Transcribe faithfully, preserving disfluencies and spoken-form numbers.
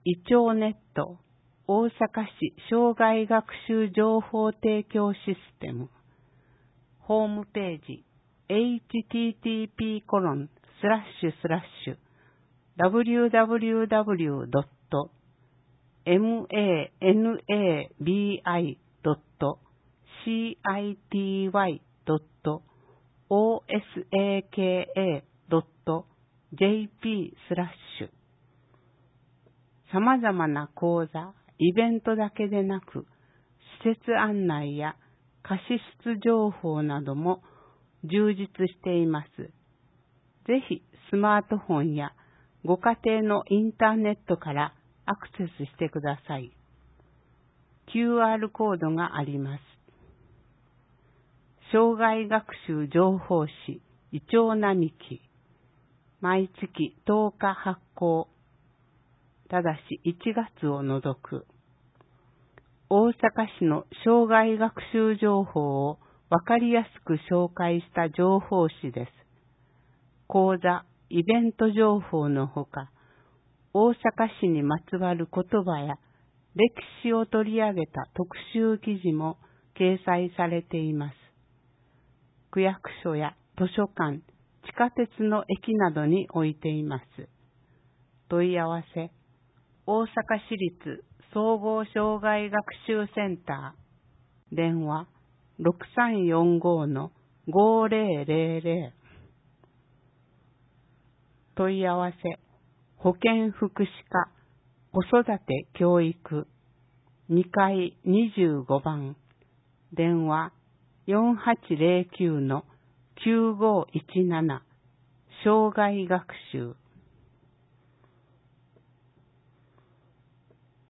いちょうネット大阪市障害学習情報提供システムホームページ エイチティーティーピーコロンスラッシュスラッシュダブリューダブリューダブリュードットマナビドットシティドットオーエスエーケーエードットジェーピースラッシュ様々な講座、イベントだけでなく、施設案内や貸し出情報なども充実しています。ぜひスマートフォンやご家庭のインターネットからアクセスしてください。キューアール コードがあります。障害学習情報誌イチョウ並木毎月とおか発行。ただしいちがつを除く。大阪市の障害学習情報をわかりやすく紹介した情報誌です。講座、イベント情報のほか、大阪市にまつわる言葉や歴史を取り上げた特集記事も掲載されています。区役所や図書館、地下鉄の駅などに置いています。問い合わせ、大阪市立総合障害学習センター、電話 ろくさんよんご のごぜろぜろぜろ 問い合わせ、保健福祉課子育て教育にかいにじゅうごばん、電話よんはちぜろきゅうのきゅうごいちなな障害学習